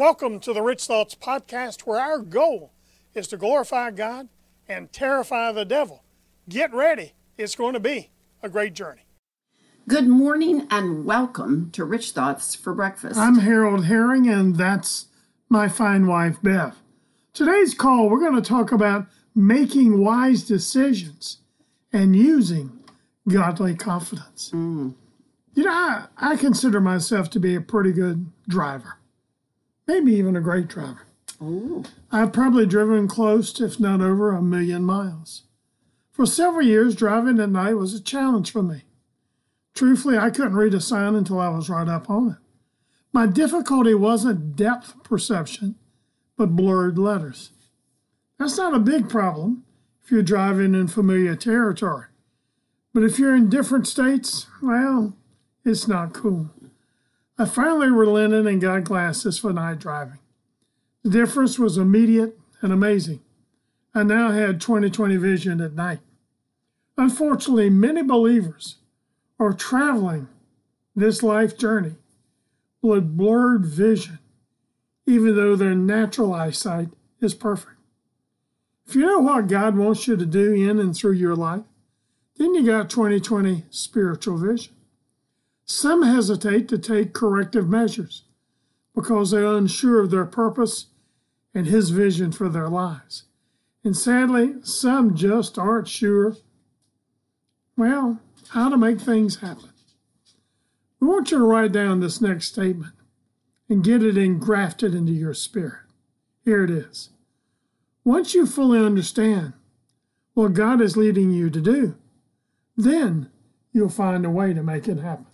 Welcome to the Rich Thoughts Podcast, where our goal is to glorify God and terrify the devil. Get ready. It's going to be a great journey. Good morning and welcome to Rich Thoughts for Breakfast. I'm Harold Herring, and that's my fine wife, Beth. Today's call, we're going to talk about making wise decisions and using godly confidence. You know, I consider myself to be a pretty good driver, maybe even a great driver. Ooh. I've probably driven close, if not over, 1 million miles. For several years, driving at night was a challenge for me. Truthfully, I couldn't read a sign until I was right up on it. My difficulty wasn't depth perception, but blurred letters. That's not a big problem if you're driving in familiar territory. But if you're in different states, well, it's not cool. I finally relented and got glasses for night driving. The difference was immediate and amazing. I now had 20/20 vision at night. Unfortunately, many believers are traveling this life journey with blurred vision, even though their natural eyesight is perfect. If you know what God wants you to do in and through your life, then you got 20/20 spiritual vision. Some hesitate to take corrective measures because they're unsure of their purpose and His vision for their lives. And sadly, some just aren't sure, well, how to make things happen. We want you to write down this next statement and get it engrafted into your spirit. Here it is. Once you fully understand what God is leading you to do, then you'll find a way to make it happen.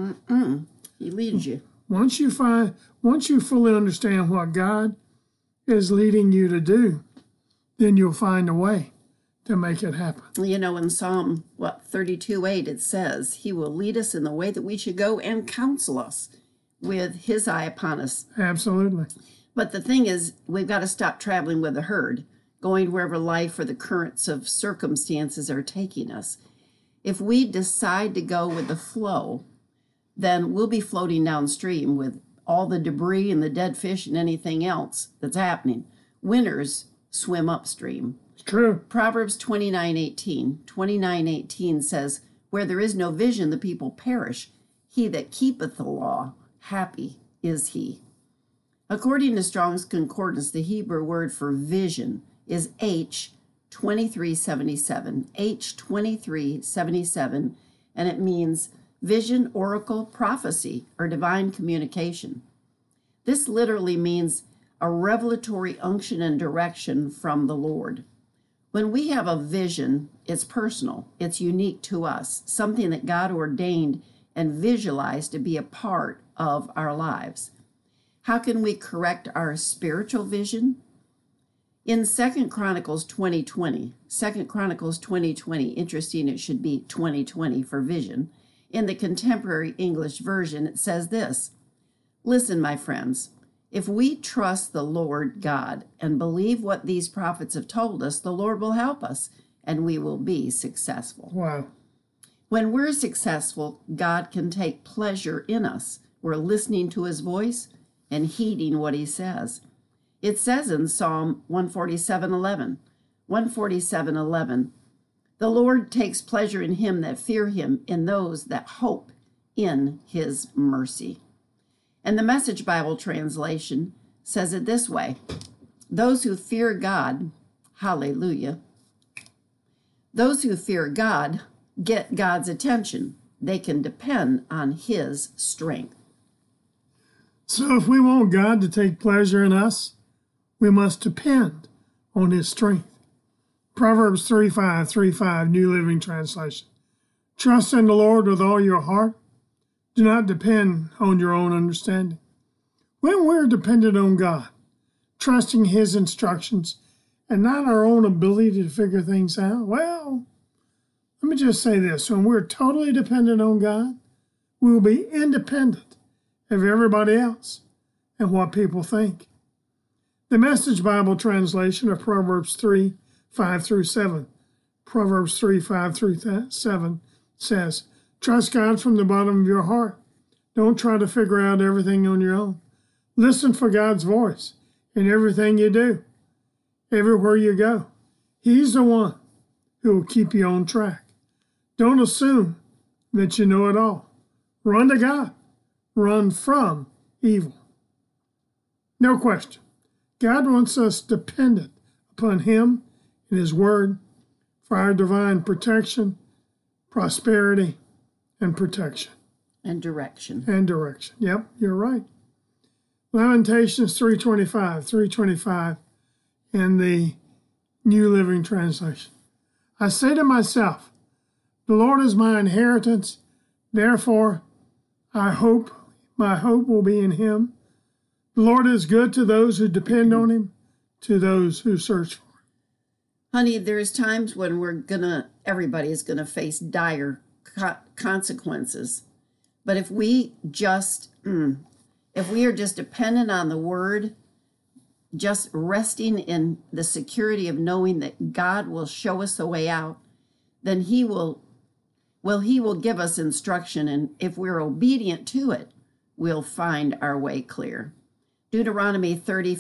He leads you. Once you fully understand what God is leading you to do, then you'll find a way to make it happen. You know, in Psalm 32:8, it says, He will lead us in the way that we should go and counsel us with His eye upon us. Absolutely. But the thing is, we've got to stop traveling with the herd, going wherever life or the currents of circumstances are taking us. If we decide to go with the flow, then we'll be floating downstream with all the debris and the dead fish and anything else that's happening. Winners swim upstream. It's true. Proverbs 29:18 says, Where there is no vision, the people perish. He that keepeth the law, happy is he. According to Strong's Concordance, the Hebrew word for vision is H2377. H2377, and it means vision, oracle, prophecy, or divine communication. This literally means a revelatory unction and direction from the Lord. When we have a vision, it's personal, it's unique to us, something that God ordained and visualized to be a part of our lives. How can we correct our spiritual vision? In 2 Chronicles 2020, interesting, it should be 2020 for vision. In the Contemporary English Version, it says this, Listen, my friends, if we trust the Lord God and believe what these prophets have told us, the Lord will help us and we will be successful. Wow. When we're successful, God can take pleasure in us. We're listening to His voice and heeding what He says. It says in Psalm 147:11, The Lord takes pleasure in him that fear Him, in those that hope in His mercy. And the Message Bible translation says it this way, Those who fear God, hallelujah, those who fear God get God's attention. They can depend on His strength. So if we want God to take pleasure in us, we must depend on His strength. Proverbs 3:5, New Living Translation. Trust in the Lord with all your heart. Do not depend on your own understanding. When we're dependent on God, trusting His instructions and not our own ability to figure things out, well, let me just say this. When we're totally dependent on God, we will be independent of everybody else and what people think. The Message Bible translation of Proverbs 3:5-7. Proverbs 3:5-7 says, Trust God from the bottom of your heart. Don't try to figure out everything on your own. Listen for God's voice in everything you do, everywhere you go. He's the one who will keep you on track. Don't assume that you know it all. Run to God. Run from evil. No question. God wants us dependent upon Him and His Word for our divine protection, prosperity, and protection. And direction. And direction. Yep, you're right. Lamentations 3:25 in the New Living Translation. I say to myself, the Lord is my inheritance, therefore my hope will be in Him. The Lord is good to those who depend on Him, to those who search for Him. Honey, there's times when everybody's gonna face dire consequences. But if we are just dependent on the Word, just resting in the security of knowing that God will show us the way out, then He will give us instruction. And if we're obedient to it, we'll find our way clear. Deuteronomy 30,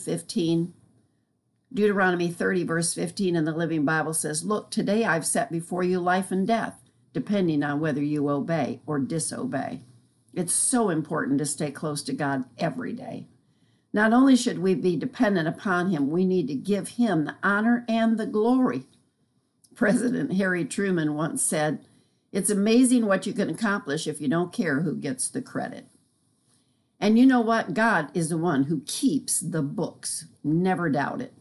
verse 15 in the Living Bible says, look, today I've set before you life and death, depending on whether you obey or disobey. It's so important to stay close to God every day. Not only should we be dependent upon Him, we need to give Him the honor and the glory. President Harry Truman once said, it's amazing what you can accomplish if you don't care who gets the credit. And you know what? God is the one who keeps the books. Never doubt it.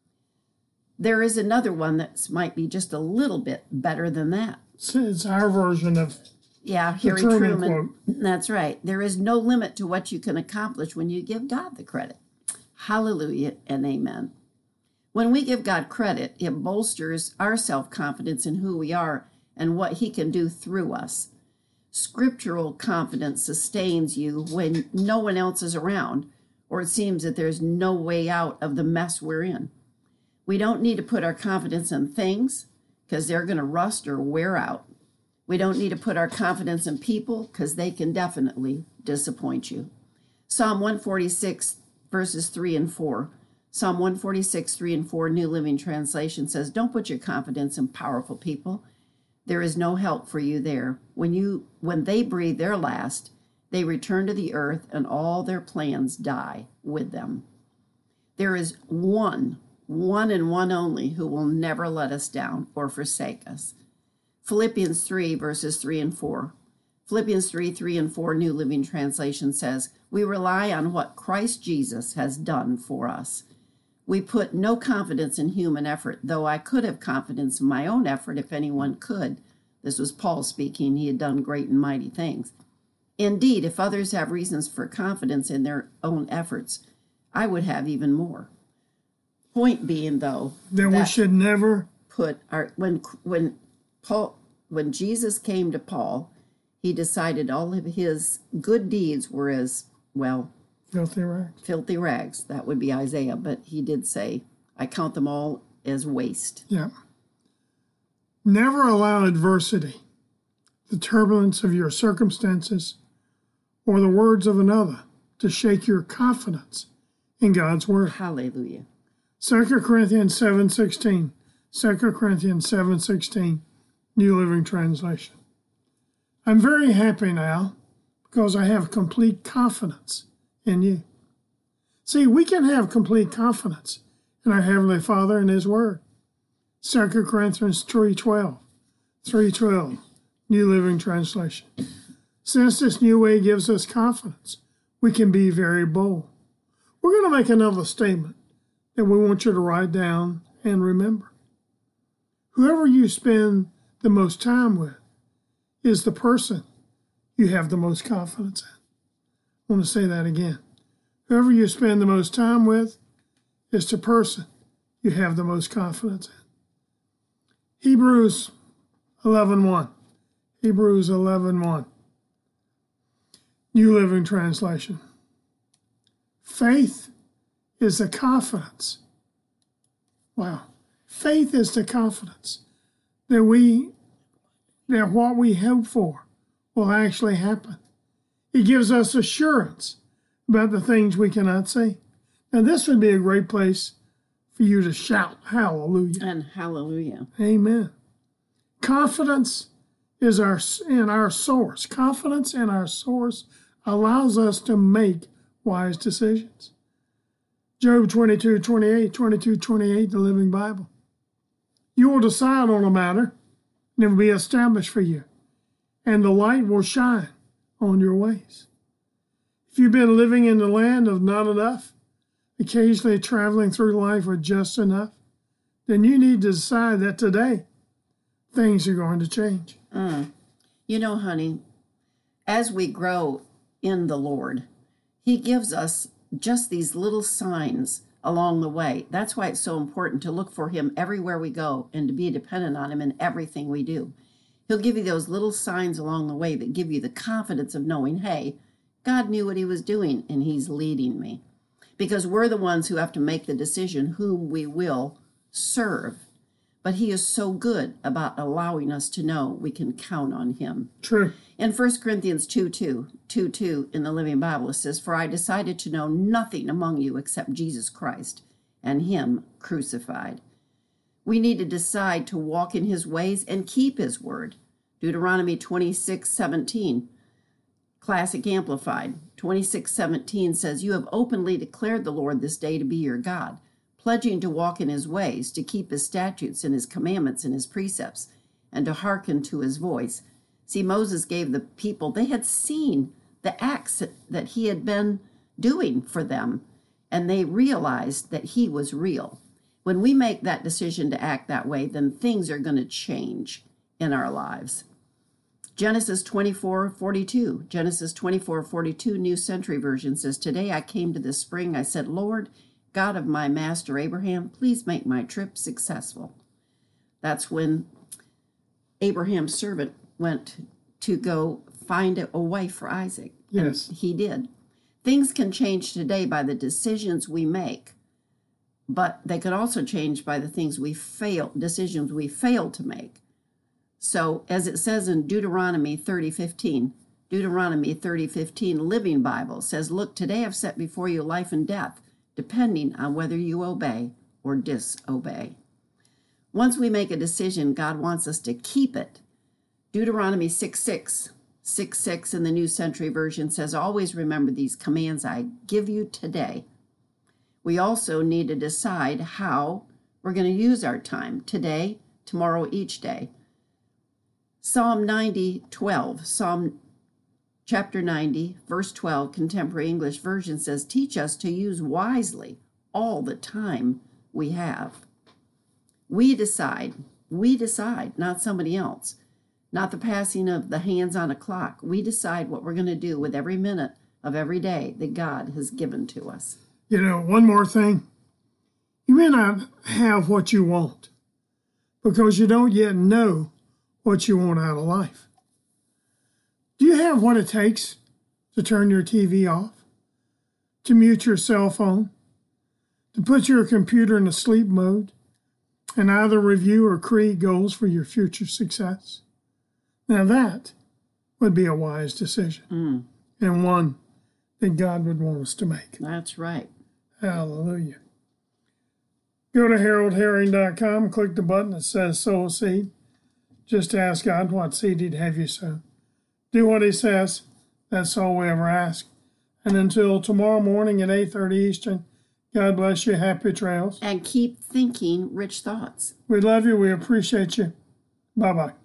There is another one that might be just a little bit better than that. It's our version of Harry Truman. That's right. There is no limit to what you can accomplish when you give God the credit. Hallelujah and amen. When we give God credit, it bolsters our self-confidence in who we are and what He can do through us. Scriptural confidence sustains you when no one else is around, or it seems that there's no way out of the mess we're in. We don't need to put our confidence in things because they're going to rust or wear out. We don't need to put our confidence in people because they can definitely disappoint you. Psalm 146, verses 3 and 4. Psalm 146, 3 and 4, New Living Translation says, don't put your confidence in powerful people. There is no help for you there. When they breathe their last, they return to the earth and all their plans die with them. There is one and one only who will never let us down or forsake us. Philippians 3, verses 3 and 4. Philippians 3 and 4, New Living Translation says, we rely on what Christ Jesus has done for us. We put no confidence in human effort, though I could have confidence in my own effort if anyone could. This was Paul speaking. He had done great and mighty things. Indeed, if others have reasons for confidence in their own efforts, I would have even more. Point being, though, that we should never put our when Jesus came to Paul, he decided all of his good deeds were as, well, filthy rags. Filthy rags. That would be Isaiah, but he did say, I count them all as waste. Yeah. Never allow adversity, the turbulence of your circumstances, or the words of another to shake your confidence in God's word. Hallelujah. 2 Corinthians 7:16. 2 Corinthians 7:16, New Living Translation. I'm very happy now because I have complete confidence in you. See, we can have complete confidence in our Heavenly Father and His Word. 2 Corinthians 3:12, New Living Translation. Since this new way gives us confidence, we can be very bold. We're going to make another statement that we want you to write down and remember. Whoever you spend the most time with is the person you have the most confidence in. I want to say that again. Whoever you spend the most time with is the person you have the most confidence in. Hebrews 11:1. Hebrews 11:1. New Living Translation. Faith is the confidence. Wow. Faith is the confidence that what we hope for will actually happen. It gives us assurance about the things we cannot see. Now, this would be a great place for you to shout hallelujah. And hallelujah. Amen. Confidence is in our source. Confidence in our source allows us to make wise decisions. Job 22:28, the Living Bible. You will decide on a matter, and it will be established for you, and the light will shine on your ways. If you've been living in the land of not enough, occasionally traveling through life with just enough, then you need to decide that today things are going to change. You know, honey, as we grow in the Lord, He gives us just these little signs along the way. That's why it's so important to look for Him everywhere we go and to be dependent on Him in everything we do. He'll give you those little signs along the way that give you the confidence of knowing, hey, God knew what He was doing and He's leading me. Because we're the ones who have to make the decision whom we will serve. But He is so good about allowing us to know we can count on Him. True. In 1 Corinthians 2:2 in the Living Bible, it says, "For I decided to know nothing among you except Jesus Christ and Him crucified." We need to decide to walk in His ways and keep His word. Deuteronomy 26:17, Classic Amplified, 26:17 says, "You have openly declared the Lord this day to be your God, pledging to walk in His ways, to keep His statutes and His commandments and His precepts, and to hearken to His voice." See, Moses gave the people, they had seen the acts that He had been doing for them, and they realized that He was real. When we make that decision to act that way, then things are going to change in our lives. Genesis 24:42, New Century Version says, "Today I came to this spring. I said, Lord, God of my master Abraham, please make my trip successful." That's when Abraham's servant went to go find a wife for Isaac. Yes. And he did. Things can change today by the decisions we make, but they could also change by the decisions we fail to make. So, as it says in Deuteronomy 30:15, Living Bible says, "Look, today I've set before you life and death, depending on whether you obey or disobey." Once we make a decision, God wants us to keep it. Deuteronomy 6:6 in the New Century Version says, "Always remember these commands I give you today." We also need to decide how we're going to use our time today, tomorrow, each day. Psalm chapter 90, verse 12, Contemporary English Version says, "Teach us to use wisely all the time we have." We decide, not somebody else, not the passing of the hands on a clock. We decide what we're going to do with every minute of every day that God has given to us. You know, one more thing. You may not have what you want because you don't yet know what you want out of life. Do you have what it takes to turn your TV off, to mute your cell phone, to put your computer in a sleep mode, and either review or create goals for your future success? Now that would be a wise decision and one that God would want us to make. That's right. Hallelujah. Go to haroldherring.com, click the button that says sow a seed. Just ask God what seed He'd have you sow. Do what He says. That's all we ever ask. And until tomorrow morning at 8:30 Eastern, God bless you. Happy trails. And keep thinking rich thoughts. We love you. We appreciate you. Bye-bye.